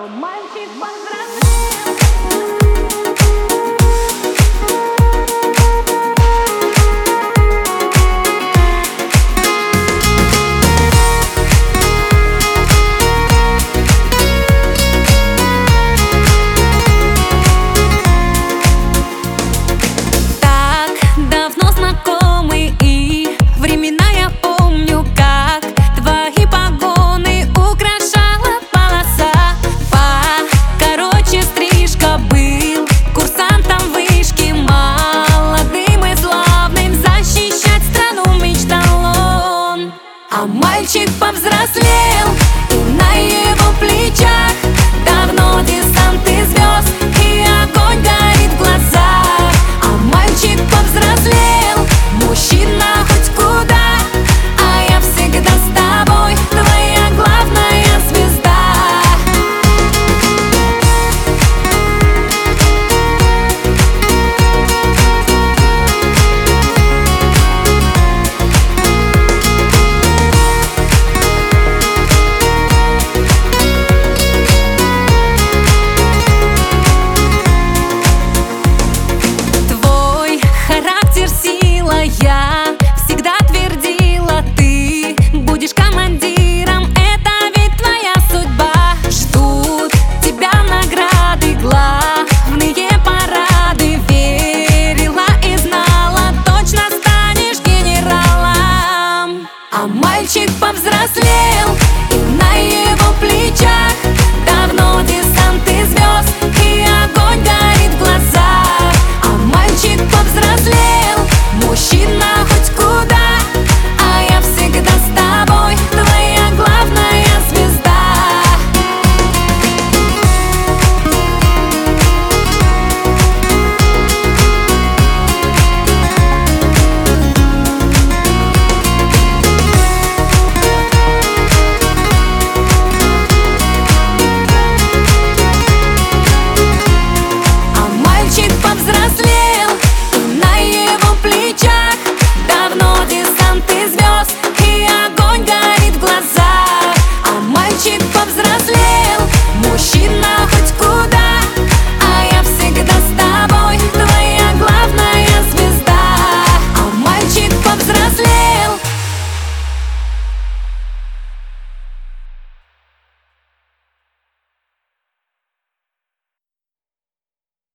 Мальчик повзрослел. Мальчик повзрослел, и на его плечах давно десанты звезд, и огонь горит в глазах. А мальчик повзрослел, мужчина хоть куда, а я всегда с тобой, твоя главная звезда. Я всегда твердила, ты будешь командиром, это ведь твоя судьба. Ждут тебя награды, главные парады. Верила и знала, точно станешь генералом. А мальчик повзрослел, и на его плечах давно десанты звезд,